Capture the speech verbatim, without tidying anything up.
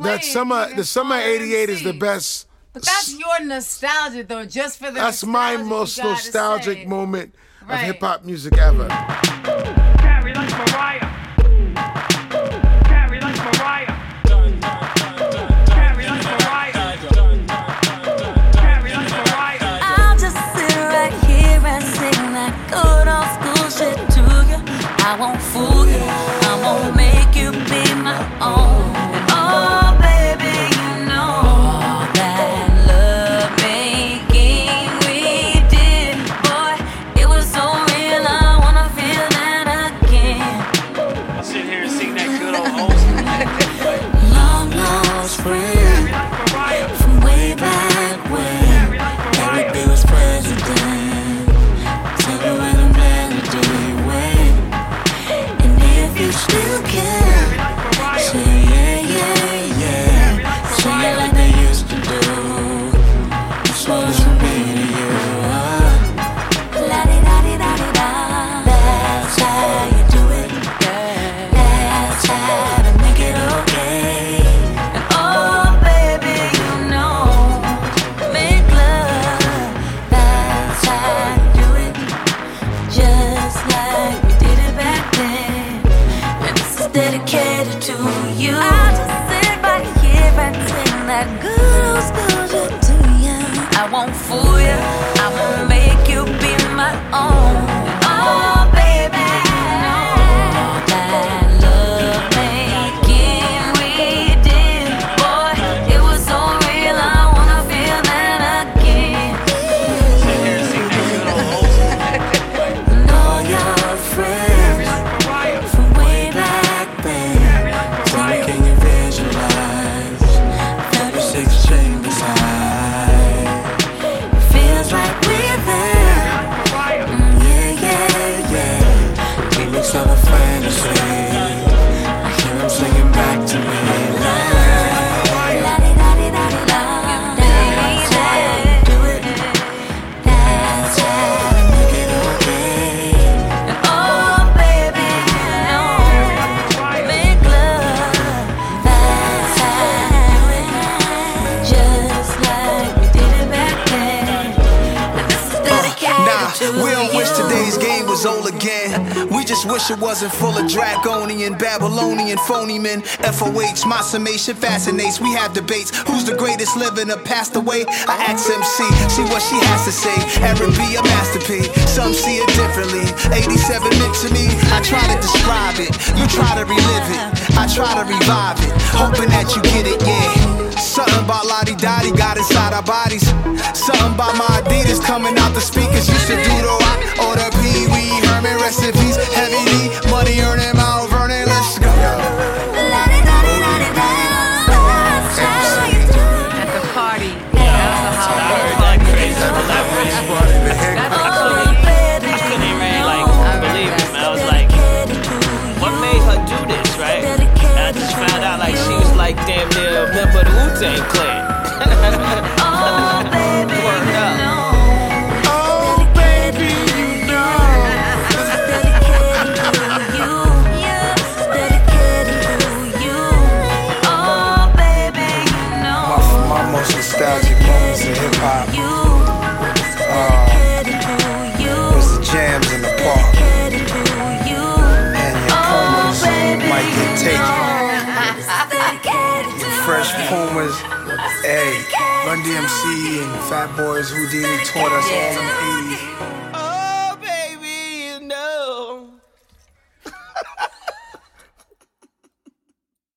That summer, the summer eighty-eight is the best. But that's your nostalgia, though, just for the That's my most nostalgic say. moment right. of hip-hop music ever. Carry like Mariah. Carry like Mariah. Carry like Mariah. Carry like Mariah. I'll just sit right here and sing that good old school shit to you. I won't fool you. I won't make you be my own. And oh, baby, you know that love making we did, boy, it was so real. I wanna feel that again. I'll sit here and sing that good old old school. Long lost friend from way back when Eric B was president. Tell me where the melody went, and if you still care, say yeah, yeah, yeah. Say it like they used to do. This one's from me to you. La-di-da-di-da-di-da. That's how you do it. That's how to make it okay. And oh, baby, you know, make love. That's how to do it. Just like we did it back then. And this is dedicated to you. I'll just sit right here and sing that good old school shit to you. I won't fool you. I won't make you be my own. Oh, baby, you know that love making we did, boy, it was so real. I wanna feel that again. Sit here and sing that good old old school. And all your friends from way back then. Tell me, can you visualize thirty-six chambers high? It feels like we're there. Mm, yeah, yeah, yeah. Remix of a fantasy. I hear him singing back to me. La-di-da-di-da-di-da. That's how you do it. That's how to make it okay. And oh, baby, you know, make love. That's how to do it. Just like we did it back then. And this is dedicated Nah, to we don't you. wish today's game was old again. We just wish it wasn't full of draconian, Babylonian phony men. F O H, my summation fascinates. We have debates. Who's the greatest living or passed away? I ask M C, see what she has to say. Aaron B, a masterpiece. Some see it differently. eighty-seven meant to me. I try to describe it. You try to relive it. I try to revive it. Hoping that you get it, yeah. Something about Lottie Dottie got inside our bodies. Something about my Adidas coming out the speakers. Used to do the rock or the Pee Wee Herman recipes. Heavy D, money earning Mount Vernon. Let's go. At the party. That's a I heard holiday. that crazy collaboration. I couldn't, I couldn't even like believe it, man. I was like, what made her do this, right? And I just found out like she was like damn near a member of the Wu-Tang Clan. Oh, baby, Word you up. know. Oh, baby, you know. Dedicated to you. Yes, dedicated to you. Oh, baby, you know. My, my most nostalgic moments in hip hop You. uh, Dedicated to you. was the jams in the park, Dedicated to you. and your Pumas might get taken. Dedicated to Fresh Pumas, hey, Run D M C and Fat Boys Houdini taught us all in the eighties.